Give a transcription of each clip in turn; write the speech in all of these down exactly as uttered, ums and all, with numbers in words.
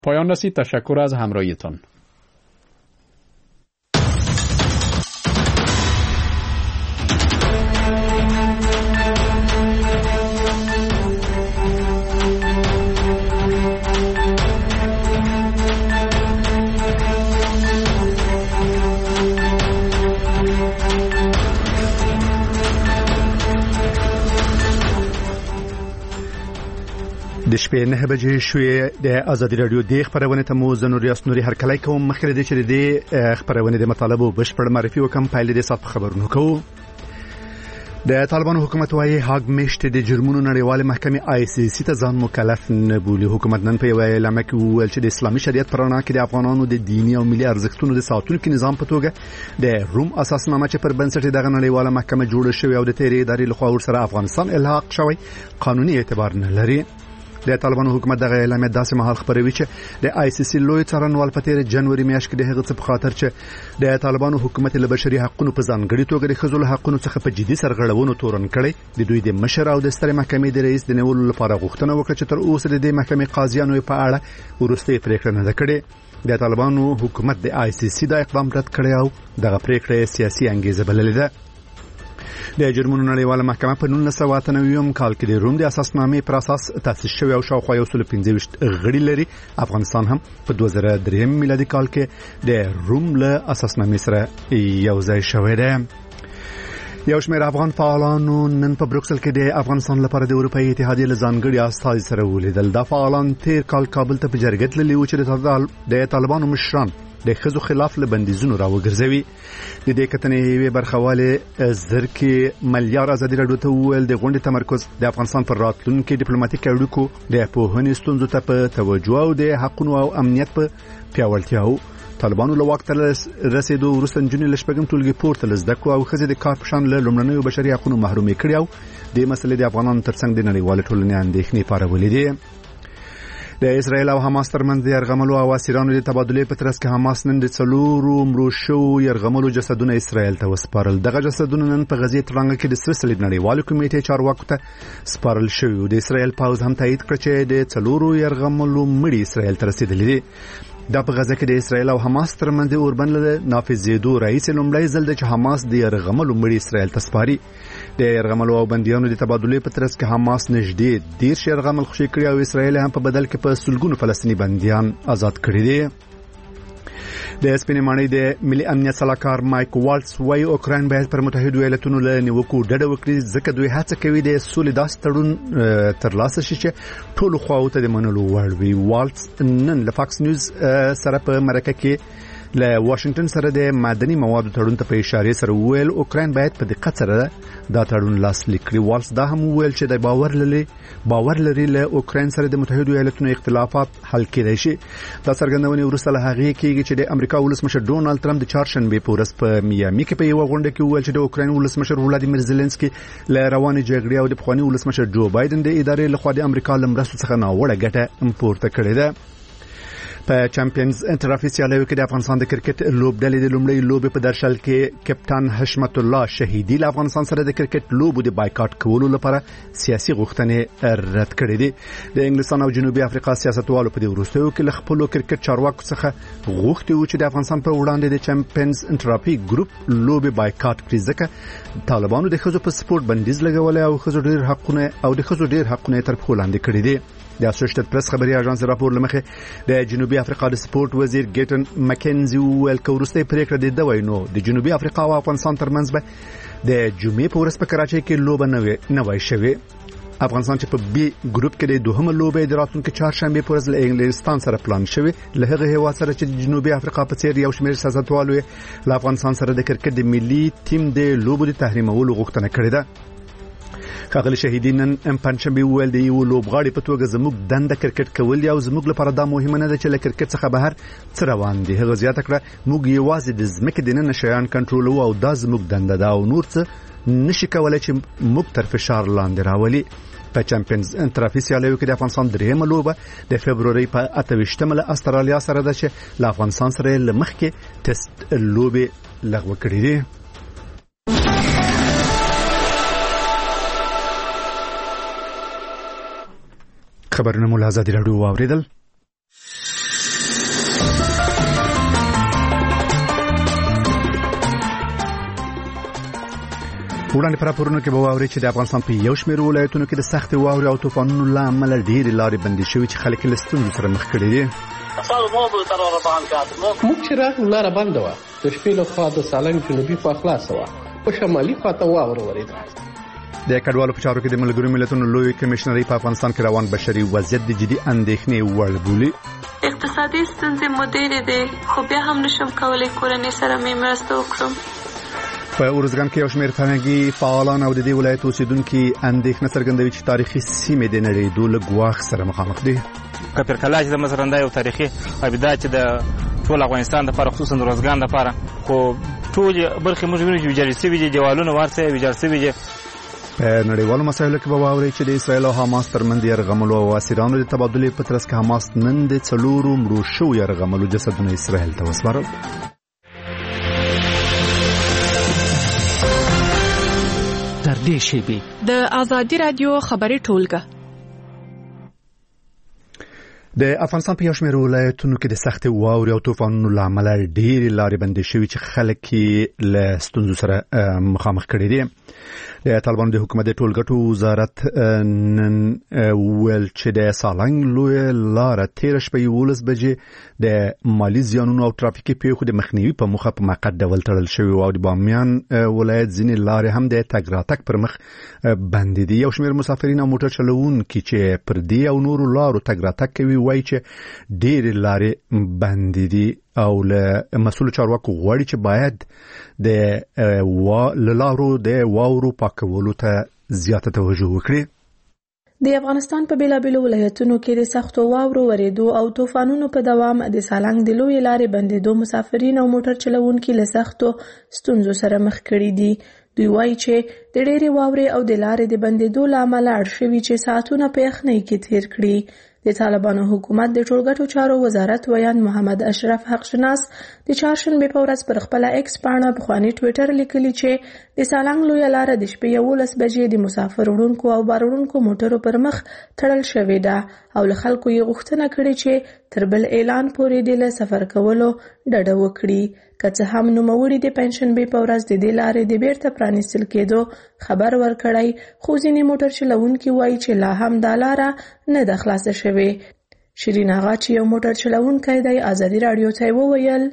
پایان رسید. تشکر از همراهیتان. د شپې نه بجې شوې. د ازادي رادیو د خبرونه ته مو زنوري اسنوري هر کله کوم مخکې د چره د خبرونه د مطالبه بشپړ معرفي وکم پایلې د صف خبرونه کوو. د طالبانو حکومت وايي هاګ میشت د جرمونو نړیواله محکمې آی سی سی ته ځان مکلف نه بولي. حکومت نن په اعلامیه کې وویل چې د اسلامي شریعت پر رڼا کې د افغانانو د دینی او ملي ارزښتونو د ساتونکو نظام په توګه د روم اساسنامه چې پر بنسټ دغه نړیواله محکمه جوړه شوې او د تیرې ادارې لخوا ورسره افغانستان الحاق شوی قانوني اعتبار نه لري. د طالبانو حکومت دغه اعلامیه داسې مهال خبروي چې د آی سی سی لوی څارنوال په تیر جنوري میاشت کې د هغه څه په خاطر چې د طالبانو حکومت له بشري حقوقو په ځانګړي توګه د ښځو له حقوقو څخه په جدي سرغړونو تورن کړي. د دوی د مشر او د سترې محکمې د رئیس د نیولو لپاره غوښتنه وکړه چې تر اوسه د محکمې قاضیانو په اړه ورسته پریکړه نه کړې. د طالبانو حکومت د آی سی سی د اقدام رد کړی او دغه پریکړه سیاسي انګیزه بللې ده. د جرمونو نړیواله محکمه په نولس سوه اته نوي کال کې د روم د اساسنامې پر اساس تاسیس شوې او شاوخوا یو سل پنځه ویشت غړي لري. افغانستان هم په دوه زره درې میلادي کال کې د روم له اساسنامې سره یو ځای شوی دی. یو شمېر افغان فعالانو نن په بروکسل کې د افغانستان لپاره د اروپאי اتحادیې له ځانګړي استازي سره ولیدل. دا فعالان تیر کال کابل ته په جرګه تللي وو چې د طالبانو مشران د خزو خلاف له بندیزونو راوګرځوي. د دې کتنې وی برخواله زرکې ملیار ازادي رادیو ته ویل د غونډې تمرکز د افغانستان پر راتلونکو ډیپلوماټیک اړیکو د پوهنې ستونزو ته په توجه او د حقوقو او امنیت په پیاوړتیا. طالبانو له وخت رسیدو وروسته جنې لشپګم ټولګي پورته لزدکو او خزې د کار پشان له لومړنیو بشري حقوقو محرومي کړي او د مسلې د افغانانو ترڅنګ د نړیوال ټولنې اندېښنې پارولې دي. د اسرائیل او حماس ترمنځ د يرغملو او اسیرانو د تبادلې په ترڅ کې حماس نن د څلورو مړو شو يرغملو جسدونه اسرائیل ته وسپارل. دغه جسدونه نن په غزې ترڅنګ کې د سره صلیب نړیوال کمیټې چارواکو ته سپارل شوی. د اسرائیل پاوز هم تایید کړ چې د څلورو يرغملو مړي اسرائیل ته رسیدلي دي. دا په غزه کې د اسرائیل او حماس ترمنځ اوربند له نافذېدو رئیس لومړی ځل د حماس د يرغملو مړي اسرائیل ته سپاري. د يرغملو او بنديانو د تبادلې په ترڅ کې حماس نږدې ډیر يرغمل خوشي کړی او اسرائیل هم په بدل کې په سلګونو فلسطینی بنديان آزاد کړي دي. د سپینې ماڼۍ د ملي امنیت صلاحکار مایک والټس وايي اوکراین باید پر متحده ایالاتونو له نیوکو ډډه وکړي ځکه دوی هڅه کوي د سولې داس تړون ترلاسه شي چې ټولو خواو ته د منلو وړ وي. والټس نن له فاکس نیوز سره په مرکه کې له واشنگټن سره د معدني موادو تړون ته په اشاره سره ویل اوکراین باید په دقت سره دا تړون لاسلیک کړي. والټس دا هم ویل چې د باور لري باور لري له اوکراین سره د متحده ایالاتونو اختلافات حل کېدای شي. دا څرګندونه وروسته له هغه کېږي چې د امریکا ولسمشر ډونالد ټرمپ د چهارشنبه په ورځ په میامي کې په یو غونډه کې ویل چې د اوکراین ولسمشر ولادیمیر زيلنسکي له روانې جګړې او د پخوانی ولسمشر جو بایدن د ادارې لخوا د امریکا لمرستو څخه ناوړه ګټه امپورټ کړې ده. په چمپیونز انټرافي سیالیو کې د افغانستان د کرکټ لوبډلې د لومړۍ لوبې په درشل کې کپټان حشمت الله شهیدی له افغانستان سره د کرکټ لوبو د بایکاټ کولو لپاره سیاسي غوښتنې رد کړې دي. د انګلستان او جنوبي افریقا سیاستوالو په دې وروستیو کې له خپل کرکټ چارواکو څخه غوښتي و چې د افغانستان په وړاندې د چمپیونز انټرافي ګروپ لوبې بایکاټ کړي ځکه طالبانو د خزو په سپورت بندیز لګولې او خزو ډېر حقونه او د خزو ډېر حقونه تر پښو لاندې کړي دي. د اسوسییټډ پریس خبري اژانس راپور لمخه د جنوبي افریقا د سپورت وزیر ګیټن مکنزي ویل کوروسته پریکړه د دوی نو د جنوبي افریقا او افغانستان ترمنځ به د جمعې په ورځ په کراچۍ کې لوبه نه وي نه وای شوی. افغانستان چې په بي ګروپ کې د دوهمه لوبه د راتلونکي چهارشنبه په ورځ له انګلستان سره پلان شوی. له هغه هوا سره چې د جنوبي افریقا په څیر یو شمېر سیاستوالو له افغانستان سره د کرکټ د ملي ټیم د لوبو د تحریمولو غوښتنه کړې ده. خاغلی شهیدی نن پنځمبه ویل دی یو لوبغاړي په توګه زموږ دنده کرکټ کول او زموږ لپاره دا مهمه نه ده چې له کرکټ څخه بهر څه روان دي. هغه زیاته کړه موږ یوازې د ځمکې د نن شیان کنټرولو او دا زموږ دنده ده او نور څه نشي کولای چې موږ تر فشار لاندې راولي. په چمپیونز انټرافي سیالیو کې د افغانستان درېمه لوبه د فبروري په اته ویشتمه له استرالیا سره ده چې له افغانستان سره لمخکې ټیسټ لوبه لغوه کړې دي. خبرونه مو له ازادي راډیو واوریدل. وړاندې پر راپورونو کې به واوري چې د افغانستان په یو شمېر ولایتونو کې د سختې واورې او طوفانونو له امله ډېرې لارې بندې شوې چې خلک له ستونزو سره مخ کړي دي. موږ چې راغلو لاره بنده وه، د شپې له خوا د سالنګ جنوبي خوا خلاصه وه، په شمالي خوا ته واوره ورېده. د کډوالو په چارو کې د ملګرو ملتونو لوی کمشنري په افغانستان کې روان بشري وضعیت د جدي اندېښنې وړ بولي. اقتصادي ستونزې مو ډېرې دي، خو بیا هم نشم کولی کورنۍ سره مې مرسته وکړم. په ارزګان کې یو شمېر فرهنګي فعالان او د دې ولایت اوسیدونکي اندېښنه څرګندوي چې تاریخي سیمې د نړېدو له ګواښ سره مخامخ دي. کپر کلا چې د مزرنده یو تاریخي ابدا چې د ټول افغانستان د لپاره خصوصا د ارزګان لپاره خو ټول برخې موږ وینو چې ویجاړ شوي دي، دیوالونه ورته ویجاړ شوي دي. په نړیوالو مسایلو کې به واوري چې د اسرایل او حماس ترمنځ یرغملو او اسیرانو د تبادلې په ترڅ کې حماس نن د څلورو مړو شوو یرغملو جسدونه اسرایل ته وسپارل. تر دې شیبې د آزادي رادیو خبري ټولګه. د افغانستان په یو شمېر ولایتونو کې د سختې واورې او طوفانونو له امله ډېرې لارې بندې شوي چې خلک له ستونزو سره مخامخ کړي دي. د طالبانو د حکومت د ټولګټو وزارت نن ویل چې د سالنګ لویه لاره تېره شپه یولس بجې د مالي زیانونو او ترافیکي پیښو د مخنیوي په موخه په موقت ډول تړل شوي او د بامیان ولایت ځینې لارې هم د تګ راتګ پر مخ بندې دي. یو شمېر مسافرین او موټر چلوونکي چې پر دې او نورو لارو تګ راتګ کوي وایي چې ډېرې لارې بندې دي او له مسؤل چارواکو غواړي چې باید د لارو د واورو پاکولو ته زیاته توجه وکړي. د افغانستان په بیلابیلو ولایتونو کې د سختو واورو ورېدو او طوفانونو په دوام د سالنګ د لویې لارې بندېدو مسافرین او موټر چلوونکي له سختو ستونزو سره مخ کړي دي. دوی وایي چې د ډېرې واورې او د لارې د بندېدو له امله اړ شوي چې ساعتونه په یخنۍ کې تیر کړي. د طالبانو حکومت د ټولګټو چارو وزارت ویان محمد اشرف حقشناس د چهارشنبې په ورځ پر خپله ایکس پاڼه پخواني ټویټر لیکلي چې د سالنګ لویه لاره د شپې یولس بجې د مسافر وړونکو او بار وړونکو موټرو پر مخ تړل شوې ده او له خلکو یې غوښتنه کړې چې تر بل اعلان پورې د له سفر کولو ډډه وکړي. که څه هم نوموړي د پنجشنبې په ورځ د دې لارې د بیرته پرانیستل کېدو خبر ورکړی، خو ځینې موټر چلوونکي وایي چې لا هم دا لاره نه ده خلاصه شوې. شیرین آغا چې یو موټر چلوونکی دی آزادي راډیو ته وویل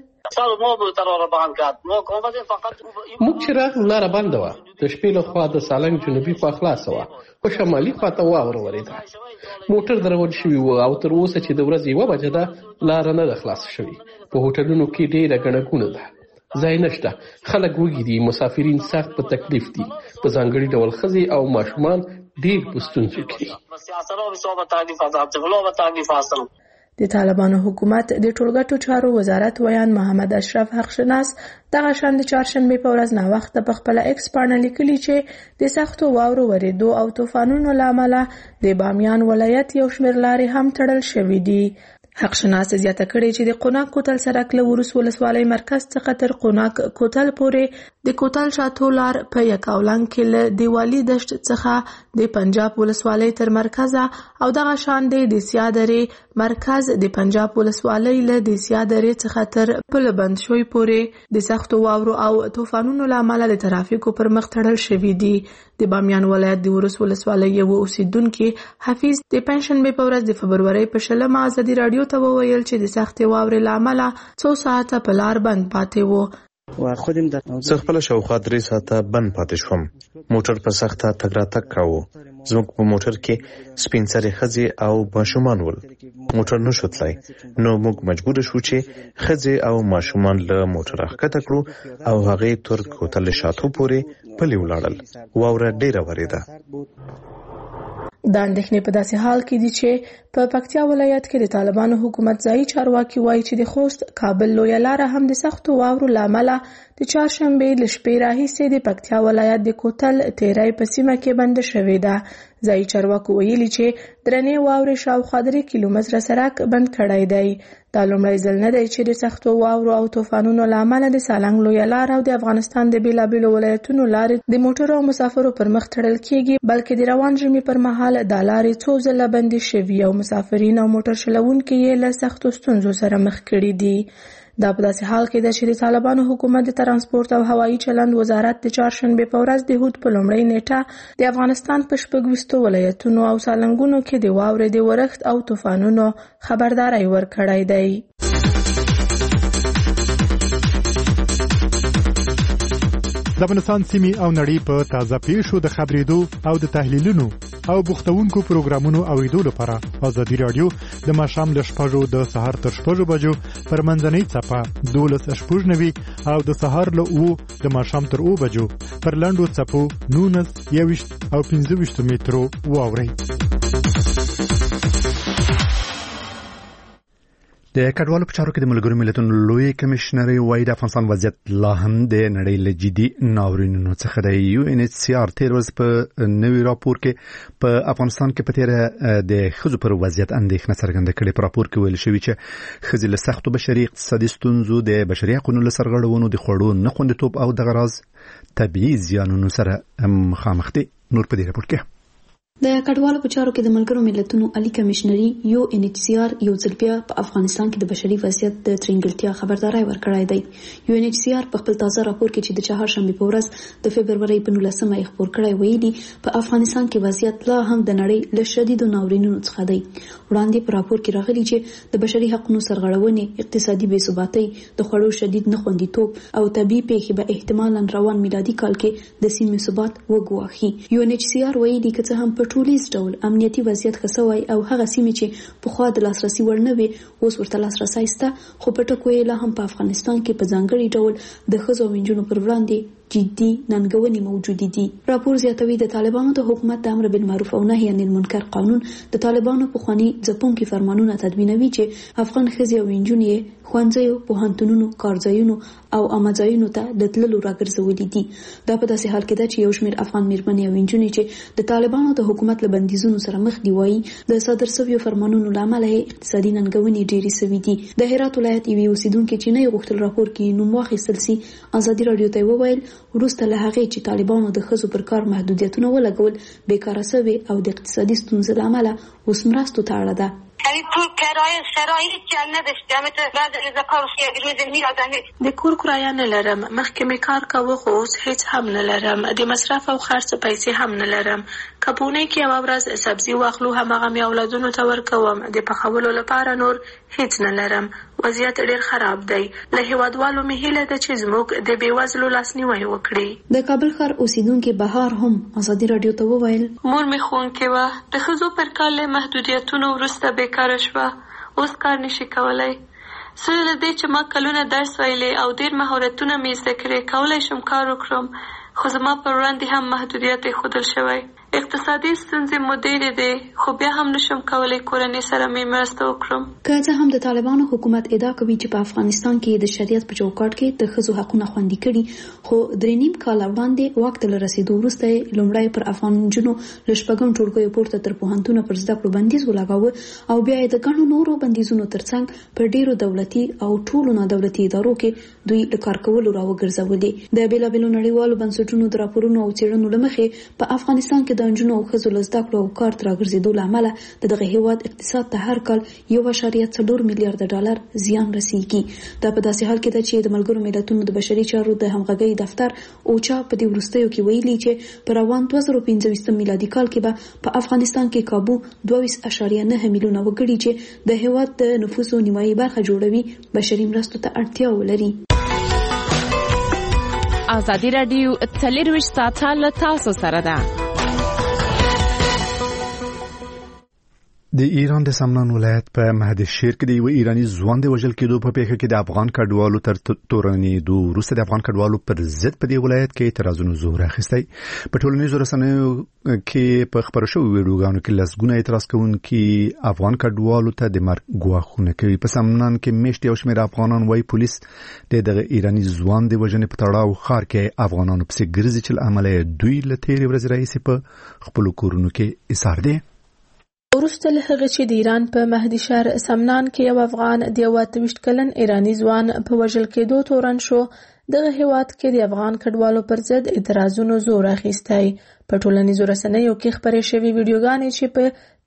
موږ چې راغلو لاره بنده وه، د شپې له خوا د سالنګ جنوبي خوا خلاصه وه، په شمالي خوا ته واوره ورېده. موټر درول شوي وو او تر اوسه چې د ورځې یوه بجه ده لاره نه ده خلاصه شوې. په هوټلونو کې ډېره ګڼه ګوڼه ده، ځای نشته، خلک وږي دي، مسافرین سخت په تکلیف دي، په ځانګړي ډول ښځې او ماشومان ډېر په ستونزو کې دي. د طالبانو حکومت د ټولګټو چارو وزارت ویان محمد اشرف حقشناس دغه شان د چهارشنبې په ورځ ناوخته په خپله ایکس پاڼه لیکلي چې د سختو واورو ورېدو او طوفانونو له امله د بامیان ولایت یو شمېر لارې هم تړل شوي دي. حقشناس زیاته کړې چې د قوناک کوتل سرک له ورس ولسوالۍ مرکز څخه تر قوناک کوتل پورې د کوتل شاتو لار په یکاولنګ کې له دیوالي دشت څخه د پنجاب ولسوالۍ تر مرکزه او دغه شان د دیسیا درې مرکز د پنجاب ولسوالۍ له دیسیا درې څخه تر پل بند شوی پورې د سختو واورو او طوفانونو له امله د ترافیکو پر مخ تړل شوي دي. د بامیان ولایت د ورس ولسوالۍ یو اوسیدونکي حفیظ د پنجشنبې په ورځ د فبرورۍ په شلمه آزادي راډیو ته وویل چې د سختې واورې له امله څو ساعته په لار بند پاتې و. زه خپل شاوخوا درې ساعته بند پاتې شوم. موټر په سخته تګ راتګ کاوه. زموږ په موټر کې سپین سرې ښځې او ماشومان ول. موټر نه شو تلای، نو موږ مجبور شو چې ښځې او ماشومان له موټره ښکته کړو او هغې تر کوتل شاتو پورې پلي ولاړل. واوره ډېره ورېده. دا اندېښنې په داسې حال کې دي چې په پکتیا ولایت کې د طالبانو حکومت ځایي چارواکي وایي چې د خوست کابل لویه لاره هم د سختو واورو له امله د چهارشنبې له شپې راهیسې د پکتیا ولایت د کوتل تیری په سیمه کې بنده شوې ده. ځایي چارواکو ویلي چې درنې واورې شاوخوا درې کیلومتره سرک بند کړی دی. دا لومړی ځل نه دی چې د سختو واورو او طوفانونو له امله د سالنګ لویه لاره او د افغانستان د بیلابیلو ولایتونو لارې د موټرو او مسافرو پر مخ تړل کېږي، بلکې د روان ژمي پر مهال دا لارې څو ځله بندې شوي او مسافرین او موټر چلوونکي یې له سختو ستونزو سره مخ کړي دي. دا په داسې حال کې ده چې د طالبانو حکومت د ترانسپورت او هوایي چلند وزارت د چهارشنبې په ورځ د هود په لومړۍ نیټه د افغانستان په شپږ ویشتو ولایتونو او سالنګونو کې د واورې د ورښت او طوفانونو خبرداری ورکړی دی. د افغانستان سیمې او نړۍ په تازه پیښو د خبرېدو او د تحلیلونو او بوختونکو پروګرامونو اوریدو لپاره ازادي رادیو د ماښام له شپږو د سهار تر شپږو بجو پر منځنۍ څپه دولس شپږ نوي او د سهار له اوو د ماښام تر اوو بجو پر لنډو څپو نولس یوویشت او پنځه ویشت مترو واورئ. د کډوالو په چارو کې د ملګرو ملتونو لوی کمشنر وايي د افغانستان وضعیت لا هم د نړۍ له جدي ناورینونو څخه دی. یو ان ایچ سی آر تیر ورځ په نوي راپور کې په افغانستان کې په تیر د ښځو پر وضعیت اندېښنه څرګنده کړې. په راپور کې ویل شوی چې ښځې له سختو بشري اقتصادي ستونزو د بشري حقوقو له سرغړونو د خوړو نه خوندیتوب او دغه راز طبیعي زیانونو سره مخامخ دي. نور په دې راپور کې د کډوالو په چارو کې د ملګرو ملتونو عالی کمشنري یو ان ایچ سی آر یو ځل بیا په افغانستان کې د بشري وضعیت د ترنګلتیا خبرداری ورکړی دی. یو ان ایچ سی آر په خپل تازه راپور کې چې د چهارشنبې په ورځ د فبرورۍ په نولسمه یې خپور کړی ویلي په افغانستان کې وضعیت لا هم د نړۍ له شدیدو ناورینونو څخه دی. وړاندې په راپور کې راغلي چې د بشري حقوقو سرغړونې، اقتصادي بې ثباتۍ، د خوړو شدید نه خوندیتوب او طبیعي پیښې به احتمالاً روان میلادي کال کې د سیمې ثبات وګواښي. یو ان ایچ سی آر ویلي که څه هم په ټولیز ډول امنیتي وضعیت ښه سوی او هغه سیمې چې پخوا د لاسرسي وړ نه وي اوس ورته لاسرسی شته، خو په ټکو یې لا هم په افغانستان کې په ځانګړي ډول د ښځو او نجونو پر وړاندې جدي ننګونې موجودې دي. راپور زیاتوي د طالبانو د حکومت د امر بالمعروف او نهي عن المنکر قانون د طالبانو پخواني ځپونکي فرمانونه تدوینوي چې افغان ښځې او نجونې ښوونځیو، پوهنتونونو، کارځایونو او عامه ځایونو ته د تللو راګرځولي دي. دا په داسې حال کې ده چې یو شمېر افغان مېرمنې او نجونې چې د طالبانو د حکومت له بندیزونو سره مخ دي وایي د صادر شویو فرمانونو له امله یې اقتصادي ننګونې ډېرې سوي دي. د هرات ولایت یوې اوسیدونکې چې نه یې غوښتل راپور کې نوم واخیستل سي ازادي راډیو ته وویل وروسته له هغې چې طالبانو د ښځو پر کار محدودیتونه ولګول بیکاره سوې او د اقتصادي ستونزو له امله اوس مرستو ته اړه ده. د کور کرایه نه لرم، مخکې مې کار کاوه خو اوس هیڅ هم نه لرم، د مصرف او خرڅ پیسې هم نه لرم. که په اونۍ کې یوه ورځ سبزي واخلو هماغه مې اولادونو ته ورکوم، د پخولو لپاره نور هیڅ نه لرم. وضعیت ډیر خراب دی. له هیوادوالو مې هیله ده چې زموږ د بېوزلو لاسنیوی وکړي. د کابل ښار اوسیدونکي بهار هم ازادي راډیو ته وویل مور مې ښوونکې وه، د ښځو پر کار له محدودیتونو وروسته بیکاره شوه، اوس کار نشي کولی. سره له دې چې ما کلونه درس ویلی او ډېر مهارتونه مې زده کړي، کولی شم کار وکړم، خو زما پر وړاندې هم محدودیت ایښودل شوی. اقتصادي ستونزې مو ډېرې دي، خو بیا هم نشم کولی کورنۍ سره مې مرسته وکړم. که څه هم د طالبانو حکومت ادعا کوي چې په افغانستان کې د شریعت په چوکاټ کې د ښځو حقونه خوندي کړي، خو درې نیم کاله وړاندې واک ته له رسېدو وروسته یې لومړی پر افغان نجونو له شپږم ټولګیو پورته تر پوهنتونه پر زده کړو بندیز ولګاوه او بیا یې د ګڼو نورو بندیزونو ترڅنګ په ډېرو دولتي او ټولو نادولتي ادارو کې دوی له کار کولو راوګرځولې. د بېلابېلو نړیوالو بنسټونو د راپورونو او څېړنو له مخې په افغانستان کې د نجونو او ښځو له زده کړو او کار ته راګرځېدو له امله د دغه هېواد اقتصاد ته هر کال یو اعشاریه څلور میلیارده ډالر زیان رسیږي. دا په داسې حال کې ده چې د ملګرو ملتونو د بشري چارو د همغږۍ دفتر اوچا په دې وروستیو کې ویلي چې په روان دوه زره پنځه ویشتم میلادي کال کې به په افغانستان کې کابو دوه ویشت اعشاریه نهه میلیونه وګړي چې د هېواد د نفوسو نیمایي برخه جوړوي بشري مرستو ته اړتیا ولري. ازادي راډیو څلرویشت ساعته له تاسو سره ده. د ایران د سمنان ولایت په مهدشیر کې د یو ایرانی ځوان د وژل کېدو په پیښه کې د افغان کډوالو تر تورنېدو وروسته د افغان کډوالو پر ضد په دې ولایت کې اعتراضونو زور اخیستی. په ټولنیزو رسنیو کې په خبرو شویو ویډیوګانو کې لسګونه اعتراض کوونکي افغان کډوالو ته د مرګ ګواښونه کوي. په سمنان کې میشت یو شمېر افغانان وايي پولیس د دغه ایرانی ځوان د وژنې په تړاو ښار کې افغانانو پسې ګرځي چې له امله دوی له تېرې ورځې راهیسې په خپلو کورونو کې ایسار دي. وروسته له هغه چې د ایران په مهدشیر سمنان کې یو افغان د یو اته ویشت کلن ایرانی ځوان په وژل کېدو تورن شو، دغه هېواد کې د افغان کډوالو پر ضد اعتراضونو زور اخیستی. په ټولنیزو رسنیو کې خپرې شوې ویډیوګانې چې په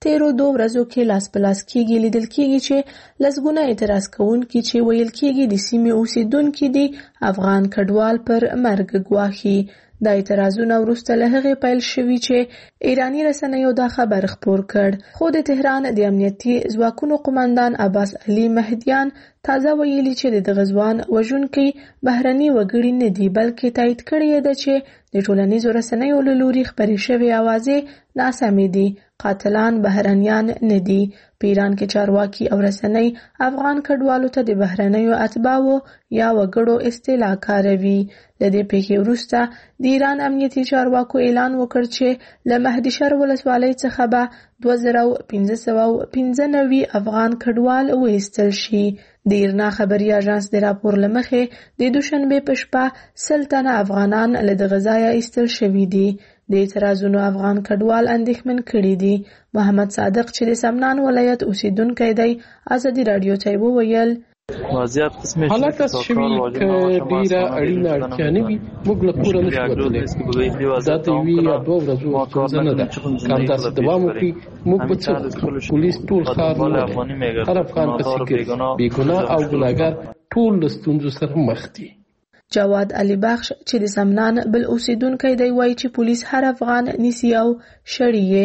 تیرو دوه ورځو کې لاس په لاس کېږي لیدل کېږي چې لسګونه اعتراض کوونکي چې ویل کېږي د سیمې اوسېدونکي دي افغان کډوال پر مرګ ګواښي. دا اعتراضونه وروسته له هغې پیل شوي چې ایراني رسنیو دا خبر خپور کړ. خو د تهران د امنیتي ځواکونو قماندان عباس علي مهدیان تازه ویلي چې د دغه ځوان وژونکي بهرني وګړي نه دي، بلکې تایید کړې ده چې د ټولنیزو رسنیو له لوري خپرې شوې اوازې ناسمې دي. قاتلان بهرنیان نه دي. په ایران کې چارواکي او رسنۍ افغان کډوالو ته د بهرنیو اتباعو یا وګړو اصطلاح کاروي. له دې پیښې وروسته د ایران امنیتي چارواکو اعلان وکړ چې له مهدیشر ولسوالۍ څخه به دوه زره پنځه سوه پنځه نوي افغان کډوال وایستل شي. د ایرنا خبري اژانس د راپور له مخې د دوشنبې په شپه سل تنه افغانان له دغه ځایه ایستل شوي دي. د اعتراضونو افغان کډوال اندېښمن کړي دي. محمد صادق چې د سمنان ولایت اوسیدونکی دی ازادي راډیو ته وویل حالات داسې شوي که ډېره اړینه اړتیا نه وي موږ له کوره نشو وتلی. دا د یوې یا دوه ورځو ستونزه نه ده. که همداسې دوام وکړي موږ به څه وکړو. پولیس ټول ښار نه لري. هر افغان پسې ګرځي. بېګناه او ګناهګار ټول له ستونزو سره مخ دي. جواد علي بخش چې د سمنان بل اوسیدونکی دی وایي چې پولیس هر افغان نیسي او شړي یې.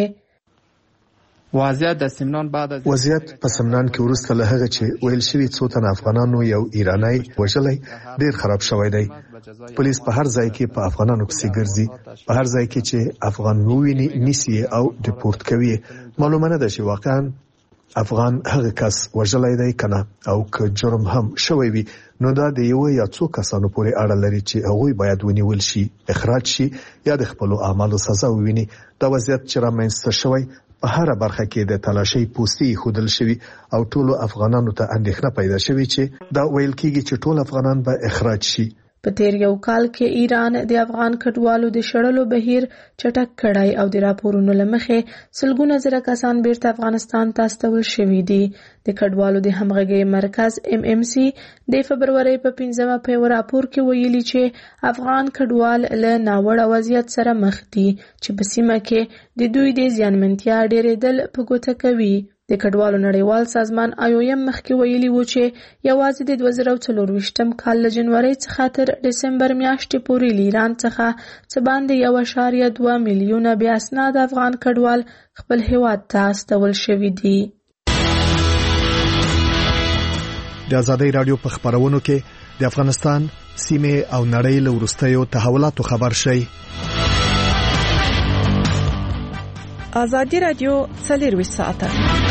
وضعیت د سمنان بعد از وضعیت په سمنان کې وروسته له هغه چې ویل شوي څو تنه افغانانو یو ایرانی وژلی ډیر خراب شوی دی. پولیس په هر ځای کې په افغانانو پسې ګرځي. په هر ځای کې چې افغان وویني نیسي او ډیپورت کوي. معلومه نه ده چې واقعا افغان هغه کس وژلی دی کنه، او که جرم هم شوی وي نو دا د یو یا څو کسانو پورې اړه لري چې هغوی باید ونیول شي، اخراج شي یا د خپلو اعمالو سزا وویني. دا وضعیت چې رامنځته شوی په هر برخه کې د تلاشۍ پوستې خودل شوی او ټولو افغانانو ته اندېښنه پیدا شوی چې دا ویل کېږي چې ټول افغانان به اخراج شي. په تیر یو کال کې ایران د افغان کډوالو د شړلو بهیر چټک کړی او د راپورونو له مخې سلګونه زره کسان بیرته افغانستان ته استول شوي دي. د کډوالو د همغږۍ مرکز ام ام سي د فبرورۍ په پنځمه په یو راپور کې ویلي چې افغان کډوال له ناوړه وضعیت سره مخ دي چې په سیمه کې د دوی د زیانمنتیا ډېرېدل په ګوته کوي. د کډوالو نړیوال سازمان آیویم مخکې ویلي و چې یوازې د دوه زره څلرویشتم کال له جنورۍ څخه تر ډسمبر میاشتې پورې له ایران څخه څه باندې یو اعشاریه دوه میلیونه بې اسناده افغان کډوال خپل هیواد ته استول شوي دي. د ازادۍ راډیو په خبرونو کې د افغانستان سیمه او نړۍ له وروستیو تحولاتو خبر شي. ازادي راډیو څلرویشت ساعته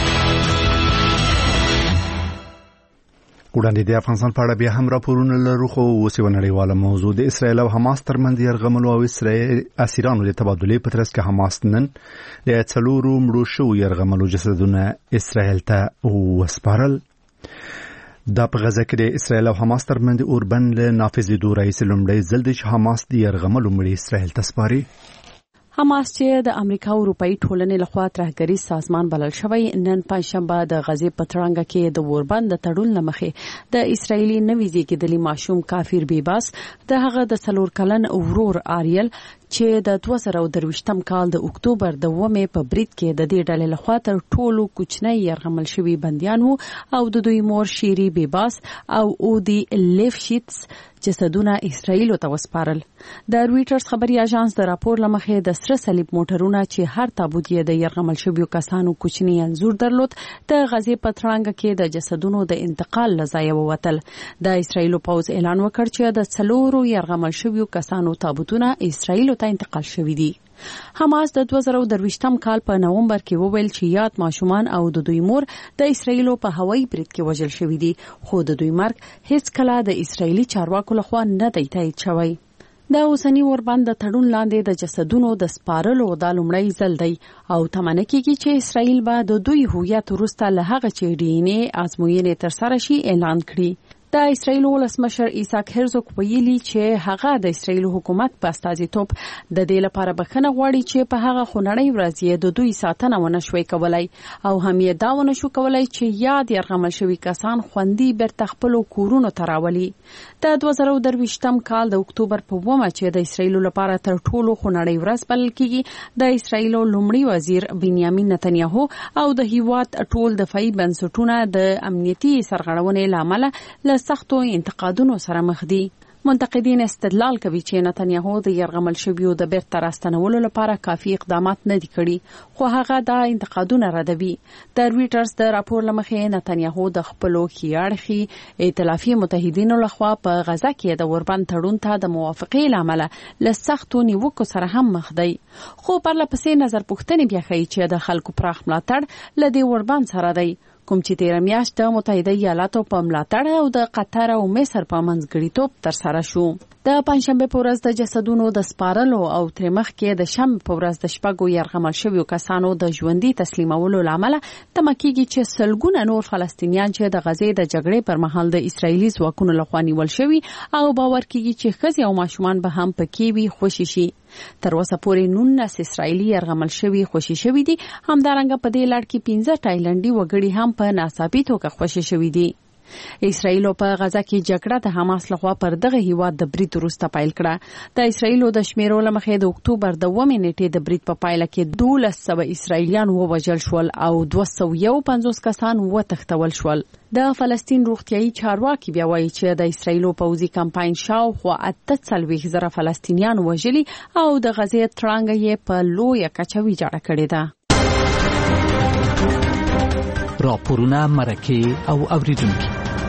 وړاندې د افغانستان په اړه بیا هم راپورونه لرو، خو اوس یو نړیواله موضوع د اسرایل او حماس ترمنځ یرغملو او اسرایل اسیرانو د تبادلې په ترڅ کې حماس نن د څلورو مړو شو یرغملو جسدونه اسرایل ته وسپارل. دا په غزه کې د اسرایل او حماس ترمنځ اوربند له نافذېدو راهیسې لومړی ځل دی چې حماس د یرغملو مړي اسرایل ته سپاري. حماس چې د امریکا او اروپאי ټولنې لخوا ترهګری سازمان بلل شوی نن پنځشنبه د غزې پترانګه کې د اوربند د تړون لمخې د اسرایلی نوې زیږیدلي ماشوم کافر بیباس د هغه د څلور کلن ورور آریل چې د دوه زره درویشتم کال د اکتوبر د اوومې په برید کې د دې ډلې لخوا تر ټولو کوچنی یرغمل شوی بندیان وو او د دوی مور شيري بیباس او اودي لیفشیتس جسدونه اسرائیل ته وسپارل. د رويټرز خبري اژانس د راپور لمخې د سره صلیب موټرونه چې هر تابوت یې د یرغمل شویو کسانو کوچنی انزور درلود د غزې پترانګه کې د جسدونو د انتقال لځای ووتل. د اسرائیل پوز اعلان وکړ چې د څلورو یرغمل شویو کسانو تابوتونه اسرائیل ته انتقال شوي دي. حماس د دوه زره درویشتم کال په نومبر کې وویل چې یاد ماشومان او د دوی مور د اسرائیل په هوایي برید کې وژل شوي دي، خو د دوی مرګ هیڅ کله د اسرائیلي چارواکو لخوا نه دی تایید شوی. د اوسنی اوربند د تړون لاندې د جسدونو د سپارلو د لومړی ځل دی او تمنه کېږي چې اسرائیل به د دوی هویت وروسته له هغه چې ډي ان اے ازموینې ترسره شي اعلان کړي. د اسرایل ولسمشر ایساک هرزوګ ویلي چې هغه د اسرایل حکومت په استازیتوب د دې لپاره بخښنه غواړي چې په هغه خونړۍ ورځ یې د دوی ساتنه ونه شوی کولای او هم یې دا ونه شو کولای چې یاد یرغمل شوي کسان خوندي بیرته خپلو کورونو ته راولي. د دوه زره درویشتم کال د اکتوبر په اوومه چې د اسرایل لپاره تر ټولو خونړۍ ورځ بلل کېږي، د اسرایل لومړي وزیر بنیامین نتنیاهو او د هیواد ټول دفاعي بنسټونه د امنیتي سرغړونې له امله له سختو انتقادونو سره مخ دي. منتقدین استدلال کوي چې نتنیاهو د یرغمل شویو د بیرته راستنولو لپاره کافي اقدامات نه دي کړي، خو هغه دا انتقادونه ردوي. د رویټرز د راپور لمخې نتنیاهو د خپلو ښیاړخي ائتلافي متحدینو لخوا په غزه کې د اوربند تړون ته د موافقې له امله له سختو نیوکو سره هم مخ دی. خو پرله پسې نظر پوښتنې بیا ښیي چې د خلکو پراخ ملاتړ له دې اوربند سره دی، کوم چې تیره میاشت د متحده ایالاتو په ملاتړ او د قطر او مصر په منځګړیتوب ترسره شو. د پنځشنبه په ورځ د جسدونو د سپارلو او تر مخکې د شنبه په ورځ د شپږو یرغمل شویو کسانو د ژوندي تسلیمولو لامل تمه کېږي چې سلګونه نور فلسطینیان چې د غزې د جګړې پر مهال د اسرایلي ځواکونو لخوا نیول شوي او باور کېږي چې ښځې او ماشومان به هم پکې وي خوشي شي. تر اوسه پورې نولس اسرایلي یرغمل شوي خوشي شوي دي، همدارنګه په دې لړ کې پنځه تایلنډي وګړي هم په ناڅاپي توګه خوشي شوي دي. اسرایل په غزه کې جګړه د حماس لخوا پر دغه هیواد د برید وروسته پیل کړه. د اسرایل د شمیرو له مخې د اکتوبر د اوومې نیټې د برید په پایله کې دولس سوه اسرایلیان ووژل شول او دوه سوه یو پنځوس کسان وتښتول شول. د فلسطین روغتیايي چارواکي بیا وایي چې د اسرایل پوځي کمپاین شاوخوا اته څلوېښت زره فلسطینیان وژلي او د غزې تړانګه یې په لویه کچه ویجاړه کړې ده. راپورونه، مرکې او اوریدونکي.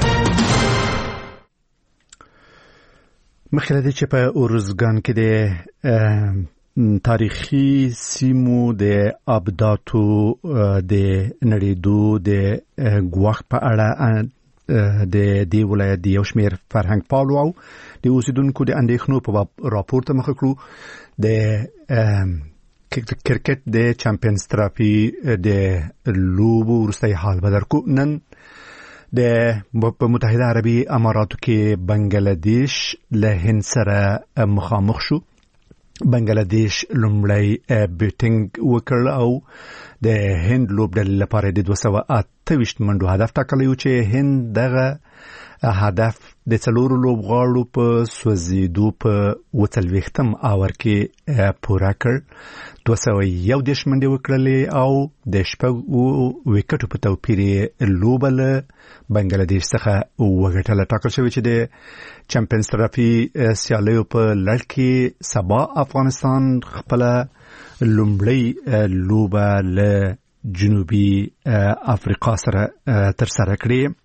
مخکې له دې چې په اورزګان کې د تاریخي سیمو د ابداتو د نړیدو د ګواښ په اړه د دې ولایت د یو شمېر فرهنګ پالو او د اوسیدونکو د اندېښنو په راپور ته مخه کړو. د کرکټ د چمپیونز ترافي د لوبو وروستی حال به درکو. نن د متحده عربي اماراتو کې بنگلاديش له هند سره مخامخ شو. بنگلاديش لومړی بیټینګ وکړ او د هند لوبډلې لپاره د دوه سوه اته ویشت منډو هدف ټاکلی و چې هند دغه هدف د څلورو لوبغاړو په سوځېدو په اووه څلوېښتم اوور کې پوره کړ. دوه سوه یو دېرش منډې وکړلې او د شپږو ویکټو په توپیر یې لوبه له بنگلاديش څخه وګټله. ټاکل شوی چې د چمپیونز ترافي سیالیو په لړ کې سبا افغانستان خپله لومړۍ لوبه له جنوبي افریقا سره ترسره کړي.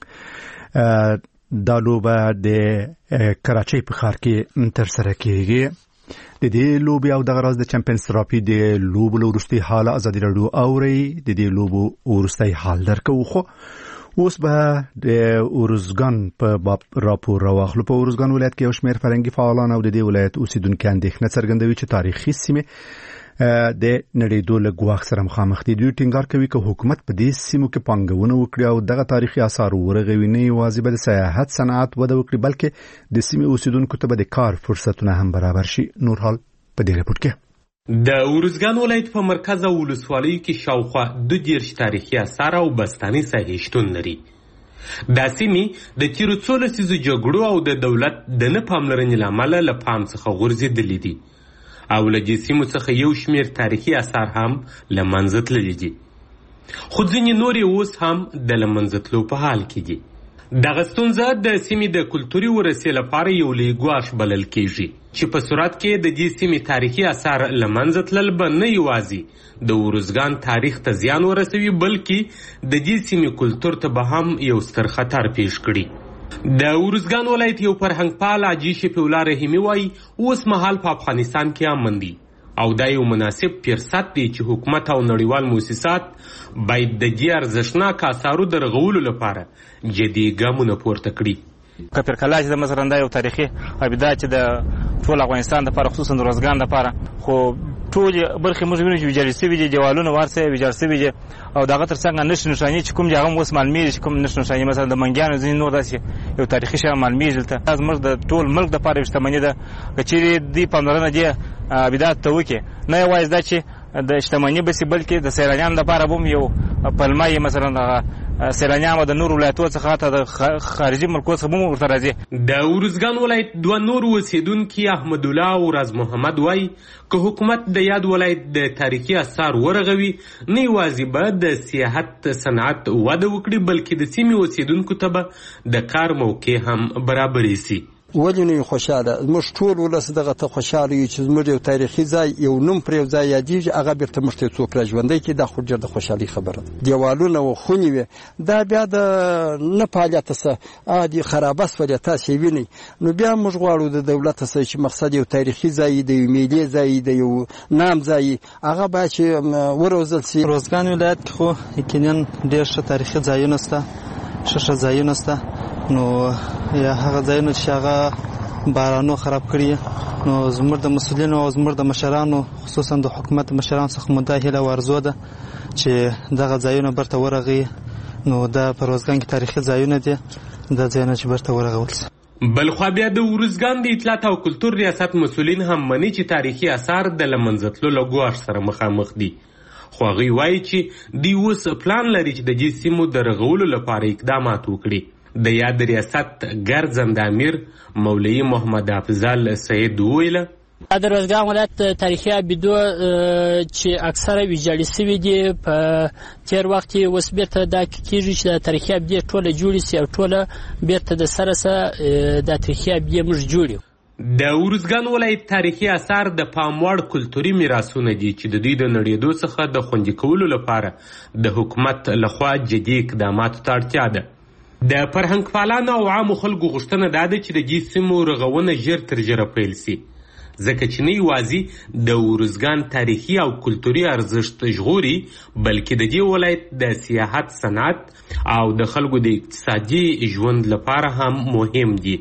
دا لوبه د کراچۍ په ښار کې ترسره کېږي. د دې لوبې او دغه راز د چمپیونز ترافي د لوبو له وروستي حال ازادي راډیو اوري د دې لوبو وروستی حال درکو. خو اوس به د اورزګان په باب راپور راواخلو. په اورزګان ولایت کې یو شمېر فرهنګي فعالان او د دې ولایت اوسیدونکي اندېښنه څرګندوي چې تاریخي سیمې د نړیدو له ګواښ سره مخامخ دي. دوی ټینګار کوي که حکومت په دې سیمو کې پانګونه وکړي او دغه تاریخي آثار ورغوي، نه یوازې به د سیاحت صنعت وده وکړي بلکې د سیمې اوسیدونکو ته به د کار فرصتونه هم برابر شي. نور حال په دې رپورټ کې. د اورزګان ولایت په مرکز او ولسوالیو کې شاوخوا دوه دېرش تاریخي آثار او بستاني ساحې شتون لري. دا سیمې د تیرو څو لسیزو جګړو او د دولت د نه پاملرنې له امله له پام څخه غورځېدلې دي او له دې سیمو څخه یو شمېر تاریخي آثار هم له منځه تللي دي، خو ځینې نور یې اوس هم د له منځه تلو په حال کې دي. دغه ستونزه د سیمې د کلتوري ورثې لپاره یو لوی ګواښ بلل کېږي چې په صورت کې د دې سیمې تاریخي آثار له منځه تلل به نه یوازې د اورزګان تاریخ ته زیان ورسوي بلکې د دې سیمې کلتور ته به هم یو ستر خطر پیښ کړي. د اورزګان ولایت یو فرهنګ پال حاجي شفیع الله رحیمي وایي اوس مهال په افغانستان کې امن دي او دا یو مناسب فرصت دی چې حکومت او نړیوال مؤسسات باید د دې ارزښتناک آثارو د رغولو لپاره جدي ګامونه پورته کړي. کپر کلاج د مصر انده یو تاریخي ابدا چې د ټول افغانستان لپاره خصوصا د روزګان لپاره خو ټول برخې موږ وینو چې ویجاړ شوي دي، دیوالونه ورسه ویجاړ شوي دي او دغه ترڅنګ نښې نښانې چې کوم دي هغه اوس معلومېږي چې کوم نښې نښانې مثلا د منګیانو ځینې نور داسې یو تاریخي شی معلومیږي دلته زموږ د ټول ملک دپاره یو شتمني ده که چیرې دوی پاملرنه دې عبادات ته وکړي نه یوازې دا چې د شتمني بسې بلکې د سیلانیانو دپاره به هم یو پلمه یې مثلا سیلانیان به د نورو ولایتو څخه حتی د خارجي ملکو څخه به هم ورته راځي. د ارزګان ولایت دوه نور اوسېدونکي احمدالله او راز محمد وایي که حکومت د یاد ولایت د تاریخي اثار ورغوي نه یوازې به د سیاحت صنعت وده وکړي بلکې د سیمې اوسېدونکو ته به د کار موقع هم برابرې سي. ولې نه خوشاله موږ ټول ولس دغه ته خوشاله یو چې زموږ یو تاریخي ځای یو نوم پر یو ځای یادېږي هغه بیرته موږ ته څوک راژوندی کړي دا خو ډېر د خوشحالۍ خبره ده. دیوالونه و خونې وې دا بیا د نه فعالیته څه عادي خرابه سولې تاسې وینئ نو بیا موږ غواړو د دولت څه چې مقصد یو تاریخي ځای د یو ملي ځای د یو نام ځای هغه باید چې وروزل سي. روزګان ولایت کې خو یقینا ډېر ښه تاریخي ځایونه شته ښه ښه ځایونه شته نو یا هغه ځایونه چې هغه بارانو خراب کړي نو زموږ د مسؤلینو او زموږ د مشرانو خصوصا د حکومت مشرانو څخه مو دا هیله ورزو ده چې دغه ځایونه برته ورغي نو دا په روزګان کې تاریخي ځایونه دي دا ځایونه چې برته ورغول سي. بلخوا بیا د ارزګان د اطلاعات او کلتور ریاست مسؤلین هم مني چې تاریخي اثار د له منځه تلو له ګواښ سره مخامخ دي خو هغوی وایي چې دوی اوس پلان لري چې د دې سیمو د رغولو لپاره اقدامات وکړي. د یاد ریاست ګرځنده امیر مولوي محمد افضل سید وویله د روزګان ولایت تاریخي ابیدو چې اکثره ویجاړې سوي دي په تیر وخت کې اوس بیرته دا کېږي چې د تاریخي ابیدې ټوله جوړې سي او ټوله بیرته د سره سره د تاریخي ابیدې موږ جوړ. د ارزګان ولایت تاریخي اثار د پام وړ کلتوري میراثونه دي چې د دوی د نړېدو څخه د خوندي کولو لپاره د حکومت لخوا جدي اقداماتو ته اړتیا ده. د فرهنګ پالانو او عامو خلکو غوښتنه دا ده چې د دې سیمو رغونه ژر تر ژره پیل سي ځکه چې نه یوازې د ارزګان تاریخي او کلتوري ارزښت ژغوري بلکې د دې ولایت د سیاحت صنعت او د خلکو د اقتصادي ژوند لپاره هم مهم دي.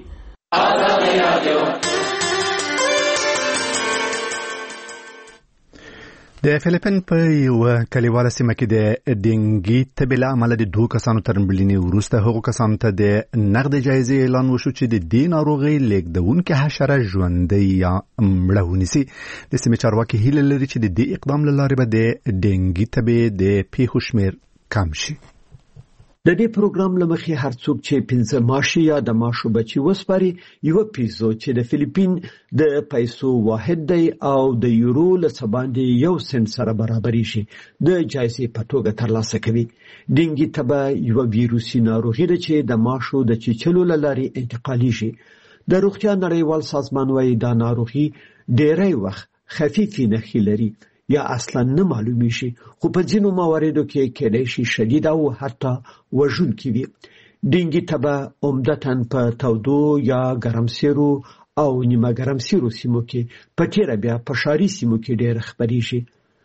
د فلیپین په یو کلیواله سیمه کې د ډینګي تبې له امله د دوه کسانو تر مړینې وروسته هغو کسانو ته د نقد جایزې اعلان وشو چې د دې ناروغۍ لیږدونکې حشره ژوندۍ یا مړه ونیسي. د سیمې چارواکي هیله لري چې د دې اقدام له لارې به د ډینګي تبې د پیښو شمېر کم شي. د دې پروګرام لمخې هر څوک چې پنځه ماشي یا د ماشو بچي وسپاري یو پیسو چې د فلیپین د پیسو واحد دی او د یورو له څخه باندې یو سنت سره برابر شي د جایزې په توګه ترلاسه کوي. ډینګي تبه یو ویروسي ناروغي ده چې د ماشو د چیچلو له لارې انتقالي شي. د روغتیا نړیوال سازمان وايي دا ناروغي ډېری وخت خفیفې نښې لري یا اصلا نه معلومی شي خو په ځینو مواردو کې کېدای شي شدید او حتی وژونکې وي. ډینګي تبه عمدتاً په تودو یا ګرمسیرو او نیمه ګرمسیرو سیمو کې په تیره بیا په ښاري سیمو کې ډېر خپریږي.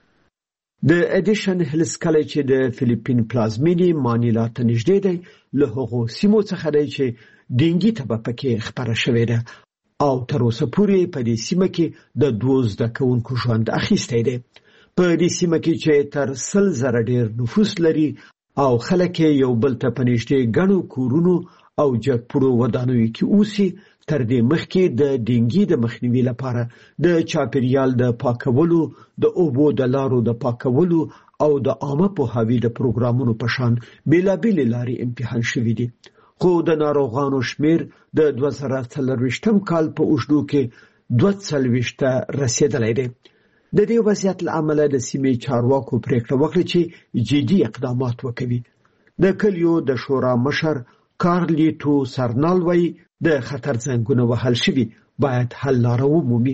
د اډیشن هیلز کلی چې د فلیپین پلازمینې مانیلا ته نږدې دی له هغو سیمو څخه دی چې ډینګي تبه پکې خپره شوې ده او تر اوسه پورې په دې سیمه کې د دوه زده کوونکو ژوند اخیستی دی. په دې سیمه کې چې تر سل زره ډېر نفوس لري او خلک یو بل ته په نږدې ګڼو کورونو او جګپوړو ودانیو کې اوسي. تر دې مخکې د ډینګي د مخنیوي لپاره د چاپیریال د پاکولو د اوبو د لارو د پاکولو او د عامه پوهاوي د پروګرامونو په شان بېلابېلې لارې امتحان شوي دي. خو د ناروغانو شمیر د دوه زره څلرویشتم کال په اوږدو کې دوه څلوېښته رسېدلی دی. د دې وضعیت له امله د سیمې چارواکو پرېکړه وکړه چې جدي اقدامات وکوي. د کلیو د شورا مشر کارلیټو سرنال وایي د خطر زنګونه وهل شوي باید حل لاره ومومي.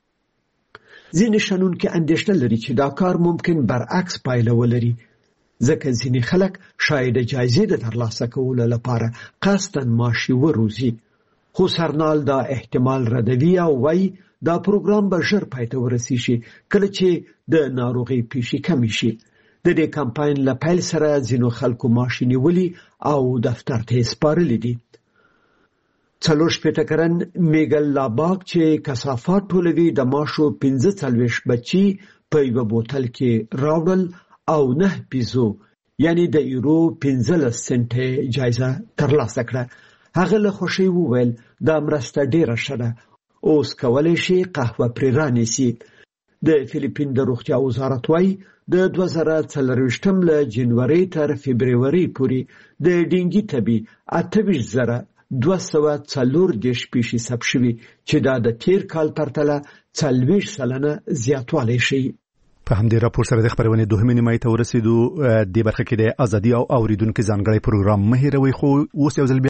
ځینې شنونکي اندېښنه لري چې دا کار ممکن برعکس پایله ولري ځکه ځینې خلک شاید جایزې د ترلاسه کولو لپاره قصداً ماشي وروزي. خو سرنال دا احتمال ردوي او وایي دا پروګرام به ژر پای ته ورسیږي کله چې د ناروغۍ پیښې کمې شي. د دې کمپاین له پیل سره ځینو خلکو ماشي نیولي او دفتر ته یې سپارلي دي. څلور شپېته کلن میګل لاباک چې کثافات ټولوي د ماشو پنځه څلوېښت بچي په یوه بوتل کې راوړل او نه پیزو یعنی د یورو پنځلس سنټه جایزه ترلاسه کړه. هغه له خوشي وویل دا مرسته ډیره ښه ده، اوس کولی شي قهوه پرې رانیسي. د فلیپین د روغتیا وزارت وایي د دوه زره څلرویشتم له جنوري تر فبروري پورې د ډینګي تبي اته ویشت زره دوه سوه څلور دېرش پیښې ثبت شوي چې دا د تیر کال پرتله څلوېښت سلنه زیاتوالی ښیي. په همدې راپور سره د خبرونې دوهمې نیمایي ته ورسېدو. دې برخه کې د ازادي او اوریدونکو ځانګړی پروګرام مه هېروئ، خو اوس یو ځل